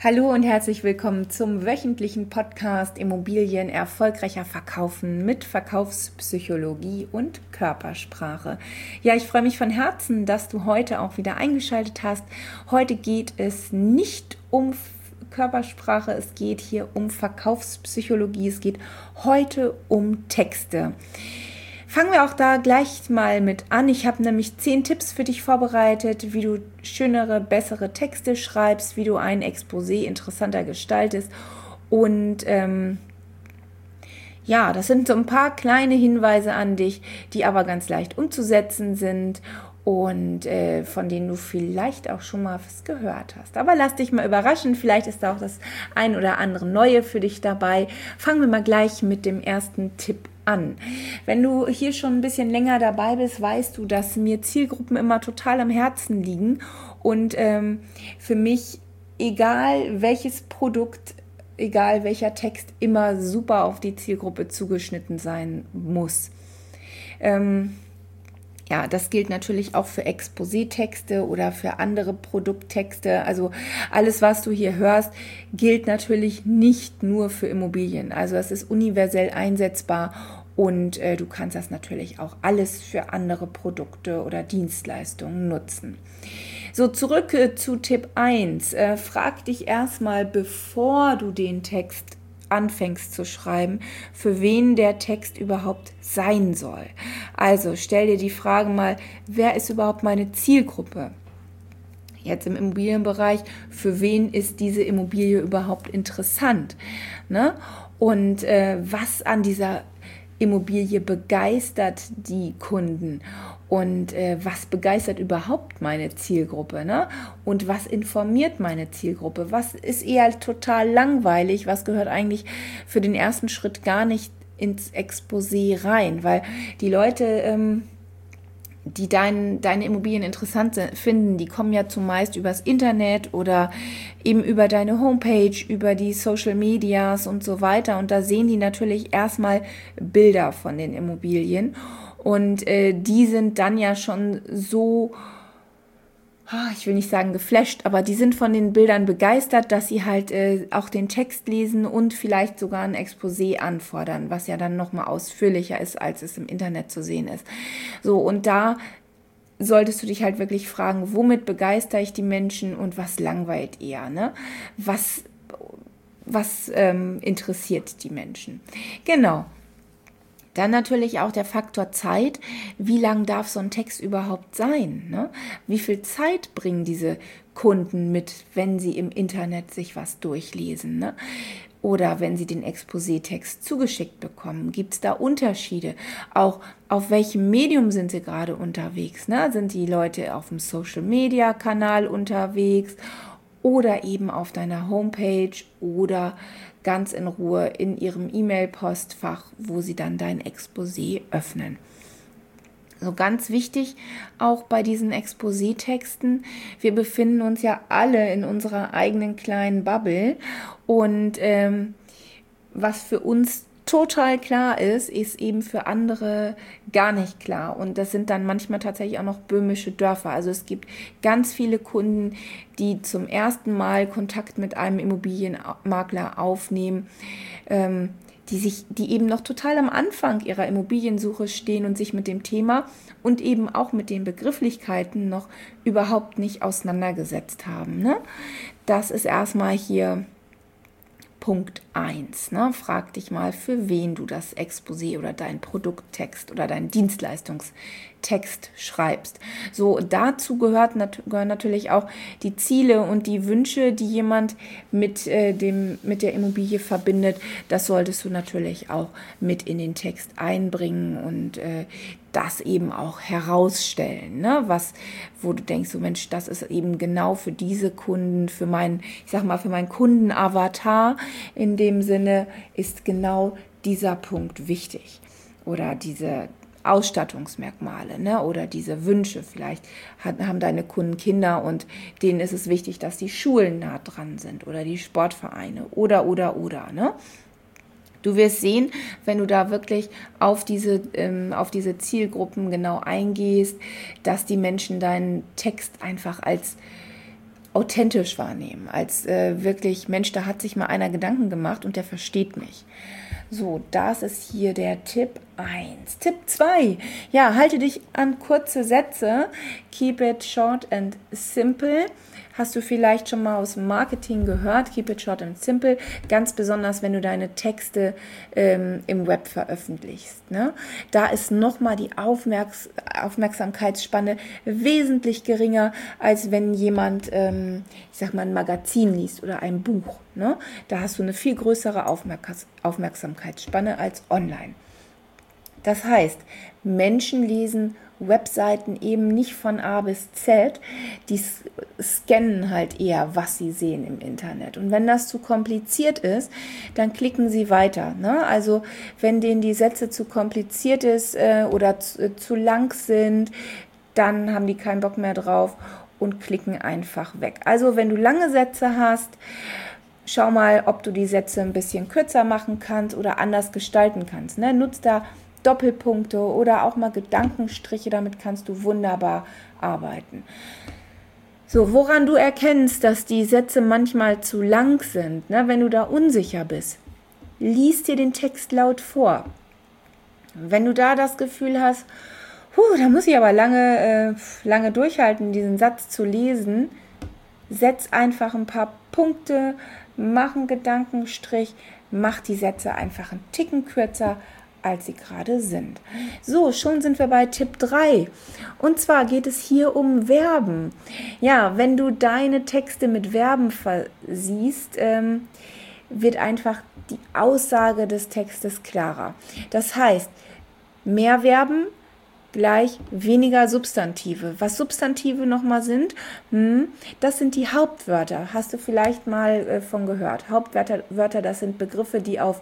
Hallo und herzlich willkommen zum wöchentlichen Podcast Immobilien erfolgreicher verkaufen mit Verkaufspsychologie und Körpersprache. Ja, ich freue mich von Herzen, dass du heute auch wieder eingeschaltet hast. Heute geht es nicht um Körpersprache, es geht hier um Verkaufspsychologie, es geht heute um Texte. Fangen wir auch da gleich mal mit an. Ich habe nämlich 10 Tipps für dich vorbereitet, wie du schönere, bessere Texte schreibst, wie du ein Exposé interessanter gestaltest. Und das sind so ein paar kleine Hinweise an dich, die aber ganz leicht umzusetzen sind und von denen du vielleicht auch schon mal was gehört hast. Aber lass dich mal überraschen, vielleicht ist da auch das ein oder andere Neue für dich dabei. Fangen wir mal gleich mit dem ersten Tipp an. Wenn du hier schon ein bisschen länger dabei bist, weißt du, dass mir Zielgruppen immer total am Herzen liegen und für mich, egal welches Produkt, egal welcher Text, immer super auf die Zielgruppe zugeschnitten sein muss. Das gilt natürlich auch für Exposé-Texte oder für andere Produkttexte. Also alles, was du hier hörst, gilt natürlich nicht nur für Immobilien. Also es ist universell einsetzbar und du kannst das natürlich auch alles für andere Produkte oder Dienstleistungen nutzen. So, zurück zu Tipp 1. Frag dich erstmal, bevor du den Text anfängst zu schreiben, für wen der Text überhaupt sein soll. Also stell dir die Frage mal, wer ist überhaupt meine Zielgruppe? Jetzt im Immobilienbereich, für wen ist diese Immobilie überhaupt interessant? Ne? Und was an dieser Immobilie begeistert die Kunden? Und was begeistert überhaupt meine Zielgruppe? Ne? Und was informiert meine Zielgruppe? Was ist eher total langweilig? Was gehört eigentlich für den ersten Schritt gar nicht ins Exposé rein? Weil die Leute, die deine Immobilien interessant finden, die kommen ja zumeist übers Internet oder eben über deine Homepage, über die Social Medias und so weiter. Und da sehen die natürlich erstmal Bilder von den Immobilien. Und die sind dann ja schon so, ich will nicht sagen geflasht, aber die sind von den Bildern begeistert, dass sie halt auch den Text lesen und vielleicht sogar ein Exposé anfordern, was ja dann nochmal ausführlicher ist, als es im Internet zu sehen ist. So, und da solltest du dich halt wirklich fragen, womit begeistere ich die Menschen und was langweilt eher, ne? Was interessiert die Menschen? Genau. Dann natürlich auch der Faktor Zeit. Wie lang darf so ein Text überhaupt sein? Ne? Wie viel Zeit bringen diese Kunden mit, wenn sie im Internet sich was durchlesen? Ne? Oder wenn sie den Exposé-Text zugeschickt bekommen? Gibt es da Unterschiede? Auch auf welchem Medium sind sie gerade unterwegs? Ne? Sind die Leute auf dem Social-Media-Kanal unterwegs? Oder eben auf deiner Homepage oder ganz in Ruhe in ihrem E-Mail-Postfach, wo sie dann dein Exposé öffnen. So ganz wichtig auch bei diesen Exposé-Texten, wir befinden uns ja alle in unserer eigenen kleinen Bubble und was für uns total klar ist eben für andere gar nicht klar. Und das sind dann manchmal tatsächlich auch noch böhmische Dörfer. Also es gibt ganz viele Kunden, die zum ersten Mal Kontakt mit einem Immobilienmakler aufnehmen, die eben noch total am Anfang ihrer Immobiliensuche stehen und sich mit dem Thema und eben auch mit den Begrifflichkeiten noch überhaupt nicht auseinandergesetzt haben. Ne? Das ist erstmal hier Punkt 1. Ne? Frag dich mal, für wen du das Exposé oder deinen Produkttext oder deinen Dienstleistungstext schreibst. So, dazu gehören natürlich auch die Ziele und die Wünsche, die jemand mit der Immobilie verbindet. Das solltest du natürlich auch mit in den Text einbringen und das eben auch herausstellen, ne? Wo du denkst, so Mensch, das ist eben genau für diese Kunden, für meinen Kundenavatar in dem Sinne ist genau dieser Punkt wichtig oder diese Ausstattungsmerkmale, ne? Oder diese Wünsche. Vielleicht haben deine Kunden Kinder und denen ist es wichtig, dass die Schulen nah dran sind oder die Sportvereine oder, ne? Du wirst sehen, wenn du da wirklich auf diese Zielgruppen genau eingehst, dass die Menschen deinen Text einfach als authentisch wahrnehmen, als wirklich, Mensch, da hat sich mal einer Gedanken gemacht und der versteht mich. So, das ist hier der Tipp 1. Tipp 2. Ja, halte dich an kurze Sätze. Keep it short and simple. Hast du vielleicht schon mal aus dem Marketing gehört? Keep it short and simple. Ganz besonders, wenn du deine Texte im Web veröffentlichst. Ne? Da ist nochmal die Aufmerksamkeitsspanne wesentlich geringer, als wenn jemand, ein Magazin liest oder ein Buch. Ne? Da hast du eine viel größere Aufmerksamkeitsspanne als online. Das heißt, Menschen lesen Webseiten eben nicht von A bis Z, die scannen halt eher, was sie sehen im Internet. Und wenn das zu kompliziert ist, dann klicken sie weiter. Ne? Also wenn denen die Sätze zu kompliziert ist oder zu lang sind, dann haben die keinen Bock mehr drauf und klicken einfach weg. Also wenn du lange Sätze hast, schau mal, ob du die Sätze ein bisschen kürzer machen kannst oder anders gestalten kannst. Ne? Nutz da Doppelpunkte oder auch mal Gedankenstriche, damit kannst du wunderbar arbeiten. So, woran du erkennst, dass die Sätze manchmal zu lang sind, ne? Wenn du da unsicher bist, lies dir den Text laut vor. Wenn du da das Gefühl hast, da muss ich aber lange durchhalten, diesen Satz zu lesen, setz einfach ein paar Punkte, mach einen Gedankenstrich, mach die Sätze einfach einen Ticken kürzer, als sie gerade sind. So, schon sind wir bei Tipp 3. Und zwar geht es hier um Verben. Ja, wenn du deine Texte mit Verben versiehst, wird einfach die Aussage des Textes klarer. Das heißt, mehr Verben gleich weniger Substantive. Was Substantive nochmal sind, das sind die Hauptwörter. Hast du vielleicht mal von gehört. Hauptwörter, das sind Begriffe, die auf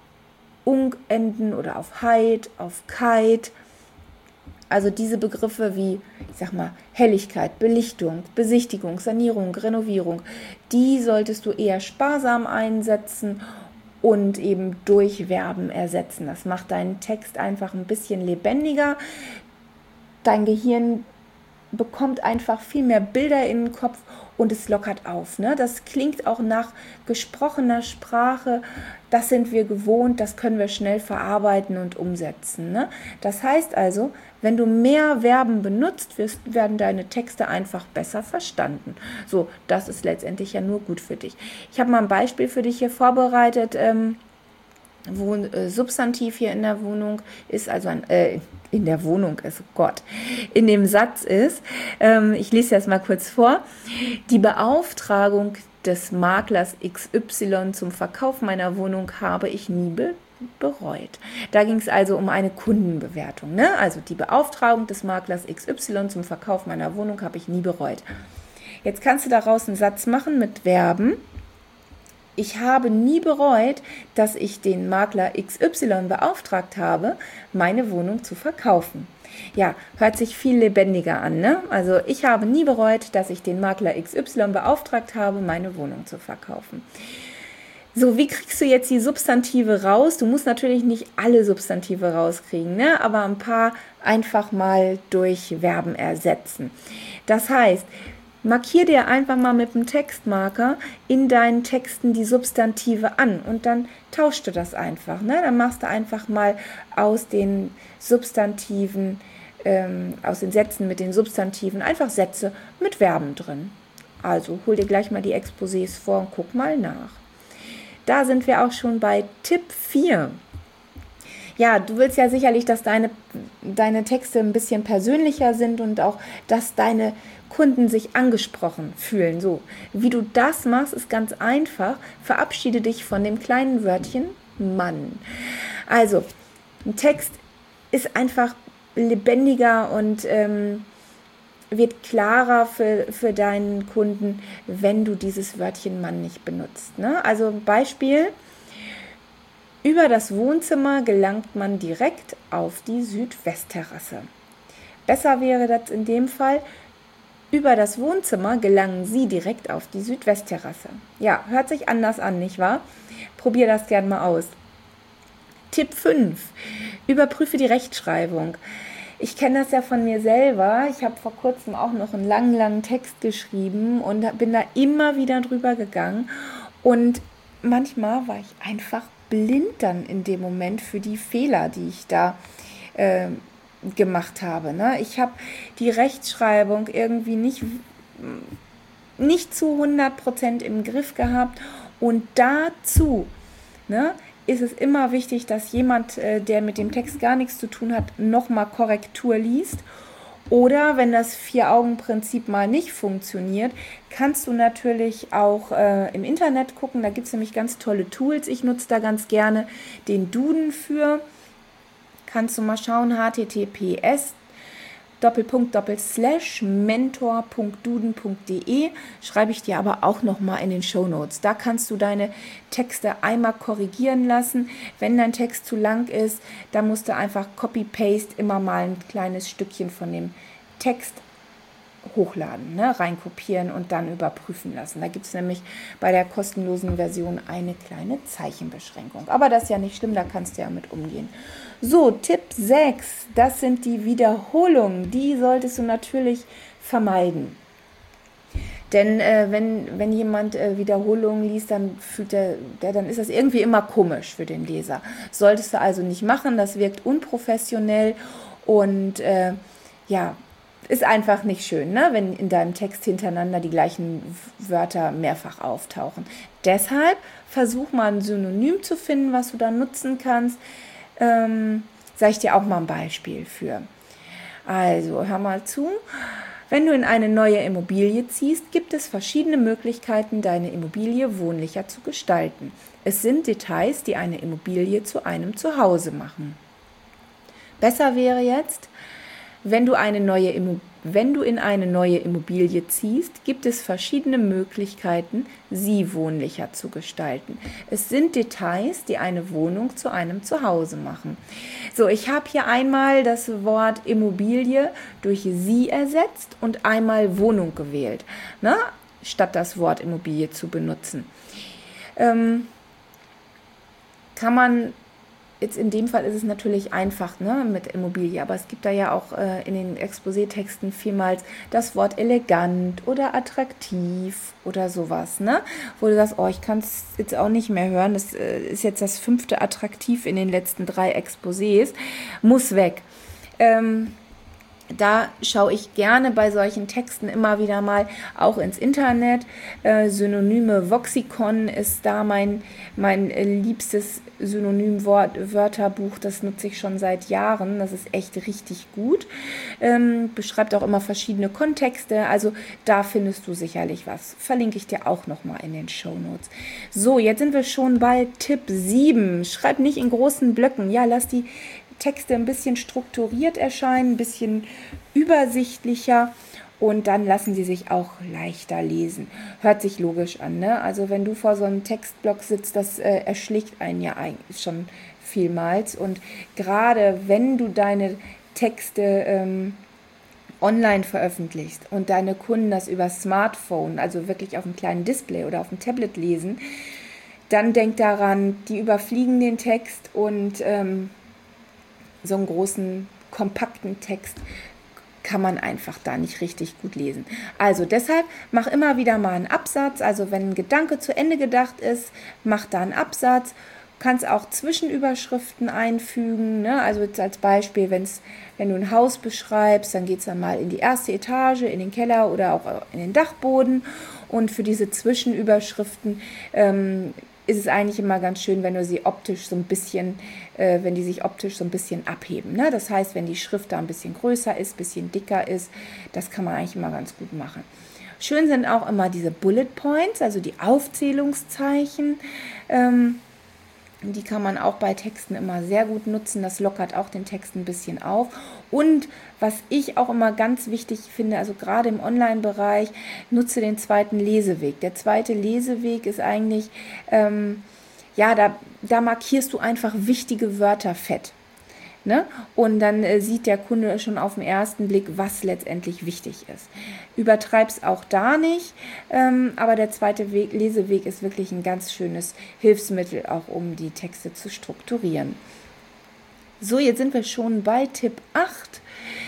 ung enden oder auf heit, auf keit. Also diese Begriffe wie, Helligkeit, Belichtung, Besichtigung, Sanierung, Renovierung, die solltest du eher sparsam einsetzen und eben durch Verben ersetzen. Das macht deinen Text einfach ein bisschen lebendiger. Dein Gehirn bekommt einfach viel mehr Bilder in den Kopf und es lockert auf. Ne? Das klingt auch nach gesprochener Sprache. Das sind wir gewohnt, das können wir schnell verarbeiten und umsetzen. Ne? Das heißt also, wenn du mehr Verben benutzt, werden deine Texte einfach besser verstanden. So, das ist letztendlich ja nur gut für dich. Ich habe mal ein Beispiel für dich hier vorbereitet, wo Substantiv hier in der Wohnung ist, also in der Wohnung ist, in dem Satz ist, ich lese das mal kurz vor, die Beauftragung des Maklers XY zum Verkauf meiner Wohnung habe ich nie bereut. Da ging es also um eine Kundenbewertung. Ne? Also die Beauftragung des Maklers XY zum Verkauf meiner Wohnung habe ich nie bereut. Jetzt kannst du daraus einen Satz machen mit Verben. Ich habe nie bereut, dass ich den Makler XY beauftragt habe, meine Wohnung zu verkaufen. Ja, hört sich viel lebendiger an, ne? Also ich habe nie bereut, dass ich den Makler XY beauftragt habe, meine Wohnung zu verkaufen. So, wie kriegst du jetzt die Substantive raus? Du musst natürlich nicht alle Substantive rauskriegen, ne? Aber ein paar einfach mal durch Verben ersetzen. Das heißt, markier dir einfach mal mit dem Textmarker in deinen Texten die Substantive an und dann tauschst du das einfach. Ne? Dann machst du einfach mal aus den Substantiven, aus den Sätzen mit den Substantiven einfach Sätze mit Verben drin. Also hol dir gleich mal die Exposés vor und guck mal nach. Da sind wir auch schon bei Tipp 4. Ja, du willst ja sicherlich, dass deine Texte ein bisschen persönlicher sind und auch, dass deine Kunden sich angesprochen fühlen. So, wie du das machst, ist ganz einfach. Verabschiede dich von dem kleinen Wörtchen Mann. Also, ein Text ist einfach lebendiger und wird klarer für deinen Kunden, wenn du dieses Wörtchen Mann nicht benutzt. Ne? Also Beispiel: Über das Wohnzimmer gelangt man direkt auf die Südwestterrasse. Besser wäre das in dem Fall: Über das Wohnzimmer gelangen Sie direkt auf die Südwestterrasse. Ja, hört sich anders an, nicht wahr? Probier das gerne mal aus. Tipp 5. Überprüfe die Rechtschreibung. Ich kenne das ja von mir selber. Ich habe vor kurzem auch noch einen langen Text geschrieben und bin da immer wieder drüber gegangen. Und manchmal war ich einfach blind dann in dem Moment für die Fehler, die ich da gemacht habe. Ne? Ich habe die Rechtschreibung irgendwie nicht zu 100% im Griff gehabt. Und dazu, ne, ist es immer wichtig, dass jemand, der mit dem Text gar nichts zu tun hat, nochmal Korrektur liest. Oder wenn das Vier-Augen-Prinzip mal nicht funktioniert, kannst du natürlich auch im Internet gucken. Da gibt es nämlich ganz tolle Tools. Ich nutze da ganz gerne den Duden für. Kannst du mal schauen, https://mentor.duden.de, schreibe ich dir aber auch nochmal in den Shownotes. Da kannst du deine Texte einmal korrigieren lassen. Wenn dein Text zu lang ist, dann musst du einfach Copy-Paste immer mal ein kleines Stückchen von dem Text hochladen, ne, reinkopieren und dann überprüfen lassen. Da gibt es nämlich bei der kostenlosen Version eine kleine Zeichenbeschränkung. Aber das ist ja nicht schlimm, da kannst du ja mit umgehen. So, Tipp 6, das sind die Wiederholungen. Die solltest du natürlich vermeiden. Denn wenn jemand Wiederholungen liest, dann dann ist das irgendwie immer komisch für den Leser. Solltest du also nicht machen, das wirkt unprofessionell und ist einfach nicht schön, ne? Wenn in deinem Text hintereinander die gleichen Wörter mehrfach auftauchen. Deshalb versuch mal ein Synonym zu finden, was du da nutzen kannst. Sage ich dir auch mal ein Beispiel für. Also, hör mal zu. Wenn du in eine neue Immobilie ziehst, gibt es verschiedene Möglichkeiten, deine Immobilie wohnlicher zu gestalten. Es sind Details, die eine Immobilie zu einem Zuhause machen. Besser wäre jetzt, wenn du in eine neue Immobilie ziehst, gibt es verschiedene Möglichkeiten, sie wohnlicher zu gestalten. Es sind Details, die eine Wohnung zu einem Zuhause machen. So, ich habe hier einmal das Wort Immobilie durch sie ersetzt und einmal Wohnung gewählt, ne, statt das Wort Immobilie zu benutzen. Kann man Jetzt in dem Fall ist es natürlich einfach, ne, mit Immobilie, aber es gibt da ja auch in den Exposé-Texten vielmals das Wort elegant oder attraktiv oder sowas, ne, wo du sagst, ich kann es jetzt auch nicht mehr hören, das ist jetzt das 5. Attraktiv in den letzten 3 Exposés, muss weg. Da schaue ich gerne bei solchen Texten immer wieder mal auch ins Internet. Synonyme Voxicon ist da mein liebstes Synonymwörterbuch. Das nutze ich schon seit Jahren. Das ist echt richtig gut. Beschreibt auch immer verschiedene Kontexte. Also da findest du sicherlich was. Verlinke ich dir auch nochmal in den Shownotes. So, jetzt sind wir schon bei Tipp 7. Schreib nicht in großen Blöcken. Ja, lass die Texte ein bisschen strukturiert erscheinen, ein bisschen übersichtlicher und dann lassen sie sich auch leichter lesen. Hört sich logisch an, ne? Also wenn du vor so einem Textblock sitzt, das erschlägt einen ja eigentlich schon vielmals und gerade wenn du deine Texte online veröffentlichst und deine Kunden das über Smartphone, also wirklich auf einem kleinen Display oder auf dem Tablet lesen, dann denk daran, die überfliegen den Text und so einen großen, kompakten Text kann man einfach da nicht richtig gut lesen. Also deshalb mach immer wieder mal einen Absatz. Also wenn ein Gedanke zu Ende gedacht ist, mach da einen Absatz. Kannst auch Zwischenüberschriften einfügen, ne? Also jetzt als Beispiel, wenn du ein Haus beschreibst, dann geht es dann mal in die erste Etage, in den Keller oder auch in den Dachboden. Und für diese Zwischenüberschriften ist es eigentlich immer ganz schön, wenn du sie optisch so ein bisschen, wenn die sich optisch so ein bisschen abheben. Ne? Das heißt, wenn die Schrift da ein bisschen größer ist, ein bisschen dicker ist, das kann man eigentlich immer ganz gut machen. Schön sind auch immer diese Bullet Points, also die Aufzählungszeichen. Die kann man auch bei Texten immer sehr gut nutzen. Das lockert auch den Text ein bisschen auf. Und was ich auch immer ganz wichtig finde, also gerade im Online-Bereich, nutze den zweiten Leseweg. Der zweite Leseweg ist eigentlich, da markierst du einfach wichtige Wörter fett. Ne? Und dann sieht der Kunde schon auf den ersten Blick, was letztendlich wichtig ist. Übertreib's auch da nicht, aber der zweite Leseweg ist wirklich ein ganz schönes Hilfsmittel, auch um die Texte zu strukturieren. So, jetzt sind wir schon bei Tipp 8.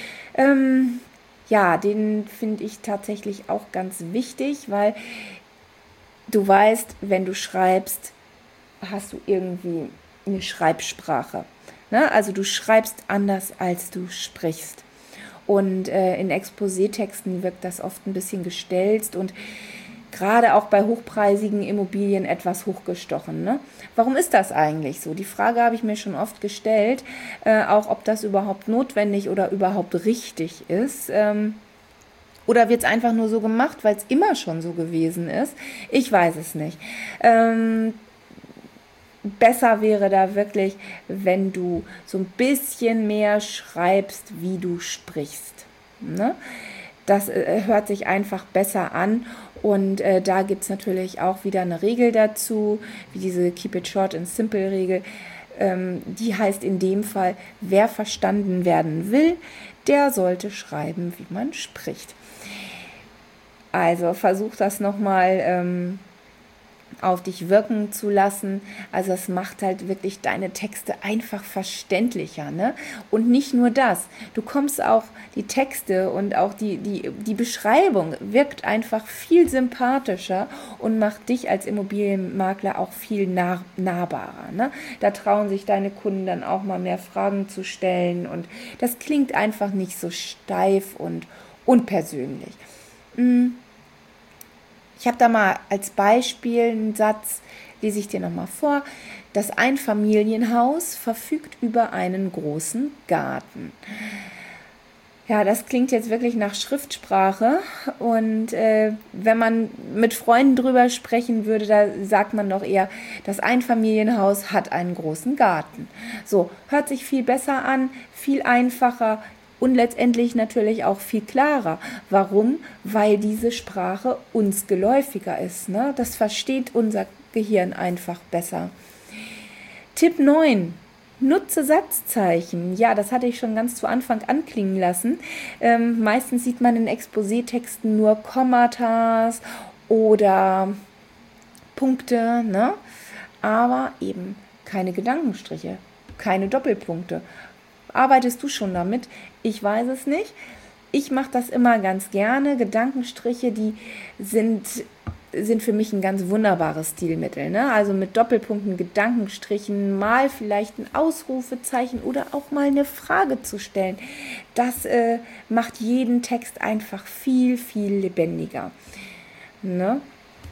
Ja, den finde ich tatsächlich auch ganz wichtig, weil du weißt, wenn du schreibst, hast du irgendwie eine Schreibsprache. Ne? Also du schreibst anders, als du sprichst. Und in Exposé-Texten wirkt das oft ein bisschen gestelzt und gerade auch bei hochpreisigen Immobilien etwas hochgestochen. Ne? Warum ist das eigentlich so? Die Frage habe ich mir schon oft gestellt, auch ob das überhaupt notwendig oder überhaupt richtig ist. Oder wird es einfach nur so gemacht, weil es immer schon so gewesen ist? Ich weiß es nicht. Besser wäre da wirklich, wenn du so ein bisschen mehr schreibst, wie du sprichst. Ne? Das hört sich einfach besser an und da gibt es natürlich auch wieder eine Regel dazu, wie diese Keep it short and simple Regel. Die heißt in dem Fall, wer verstanden werden will, der sollte schreiben, wie man spricht. Also versuch das nochmal auf dich wirken zu lassen. Also es macht halt wirklich deine Texte einfach verständlicher. Ne? Und nicht nur das, du kommst auch, die Texte und auch die Beschreibung wirkt einfach viel sympathischer und macht dich als Immobilienmakler auch viel nahbarer. Ne? Da trauen sich deine Kunden dann auch mal mehr Fragen zu stellen und das klingt einfach nicht so steif und unpersönlich. Ich habe da mal als Beispiel einen Satz, lese ich dir nochmal vor. Das Einfamilienhaus verfügt über einen großen Garten. Ja, das klingt jetzt wirklich nach Schriftsprache und wenn man mit Freunden drüber sprechen würde, da sagt man doch eher, das Einfamilienhaus hat einen großen Garten. So, hört sich viel besser an, viel einfacher, und letztendlich natürlich auch viel klarer. Warum? Weil diese Sprache uns geläufiger ist. Ne? Das versteht unser Gehirn einfach besser. Tipp 9. Nutze Satzzeichen. Ja, das hatte ich schon ganz zu Anfang anklingen lassen. Meistens sieht man in Exposé-Texten nur Kommatas oder Punkte, ne? Aber eben keine Gedankenstriche, keine Doppelpunkte. Arbeitest du schon damit? Ich weiß es nicht. Ich mache das immer ganz gerne. Gedankenstriche, die sind für mich ein ganz wunderbares Stilmittel. Ne? Also mit Doppelpunkten, Gedankenstrichen, mal vielleicht ein Ausrufezeichen oder auch mal eine Frage zu stellen. Das macht jeden Text einfach viel, viel lebendiger. Ne?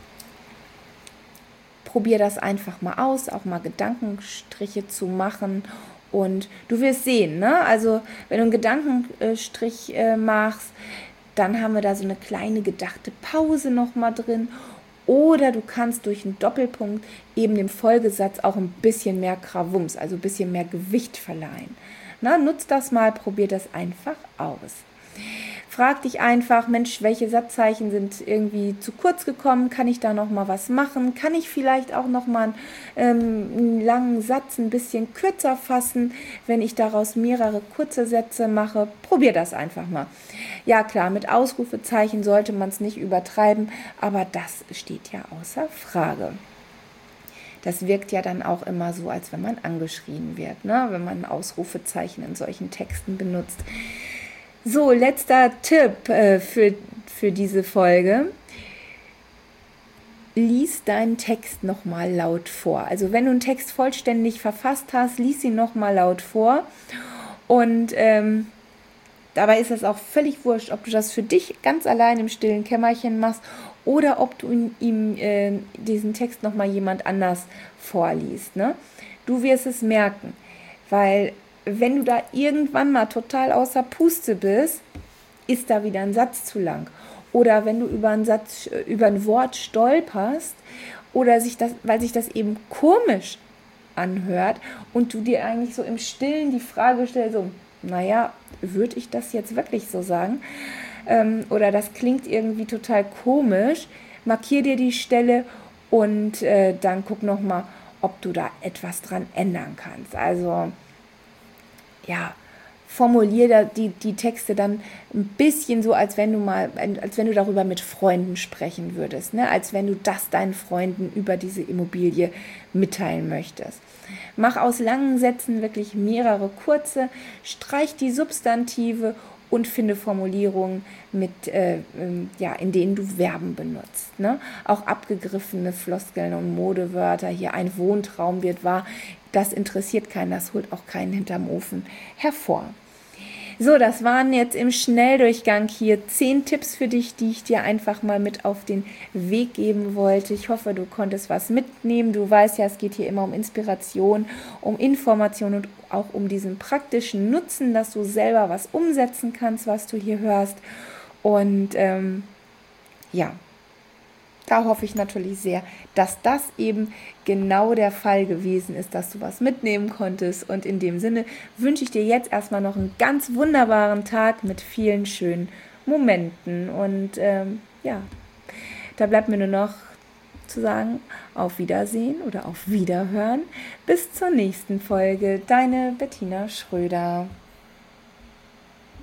Probier das einfach mal aus, auch mal Gedankenstriche zu machen. Und du wirst sehen, ne? Also wenn du einen Gedankenstrich machst, dann haben wir da so eine kleine gedachte Pause nochmal drin. Oder du kannst durch einen Doppelpunkt eben dem Folgesatz auch ein bisschen mehr Krawums, also ein bisschen mehr Gewicht verleihen. Na, nutz das mal, probier das einfach aus. Frag dich einfach, Mensch, welche Satzzeichen sind irgendwie zu kurz gekommen? Kann ich da noch mal was machen? Kann ich vielleicht auch noch mal einen langen Satz ein bisschen kürzer fassen, wenn ich daraus mehrere kurze Sätze mache? Probier das einfach mal. Ja klar, mit Ausrufezeichen sollte man es nicht übertreiben, aber das steht ja außer Frage. Das wirkt ja dann auch immer so, als wenn man angeschrien wird, ne? Wenn man Ausrufezeichen in solchen Texten benutzt. So, letzter Tipp für diese Folge. Lies deinen Text nochmal laut vor. Also wenn du einen Text vollständig verfasst hast, lies ihn nochmal laut vor. Und dabei ist es auch völlig wurscht, ob du das für dich ganz allein im stillen Kämmerchen machst oder ob du ihm diesen Text nochmal jemand anders vorliest. Ne? Du wirst es merken, weil wenn du da irgendwann mal total außer Puste bist, ist da wieder ein Satz zu lang. Oder wenn du über ein Wort stolperst oder weil sich das eben komisch anhört und du dir eigentlich so im Stillen die Frage stellst, so, naja, würde ich das jetzt wirklich so sagen? Oder das klingt irgendwie total komisch, markier dir die Stelle und dann guck nochmal, ob du da etwas dran ändern kannst. Also ja, formuliere die Texte dann ein bisschen so, als wenn du darüber mit Freunden sprechen würdest, ne? Als wenn du das deinen Freunden über diese Immobilie mitteilen möchtest. Mach aus langen Sätzen wirklich mehrere kurze, streich die Substantive und finde Formulierungen, in denen du Verben benutzt. Ne? Auch abgegriffene Floskeln und Modewörter, hier ein Wohntraum wird wahr, das interessiert keinen, das holt auch keinen hinterm Ofen hervor. So, das waren jetzt im Schnelldurchgang hier 10 Tipps für dich, die ich dir einfach mal mit auf den Weg geben wollte. Ich hoffe, du konntest was mitnehmen. Du weißt ja, es geht hier immer um Inspiration, um Information und auch um diesen praktischen Nutzen, dass du selber was umsetzen kannst, was du hier hörst. Und da hoffe ich natürlich sehr, dass das eben genau der Fall gewesen ist, dass du was mitnehmen konntest. Und in dem Sinne wünsche ich dir jetzt erstmal noch einen ganz wunderbaren Tag mit vielen schönen Momenten. Und da bleibt mir nur noch zu sagen, auf Wiedersehen oder auf Wiederhören. Bis zur nächsten Folge. Deine Bettina Schröder.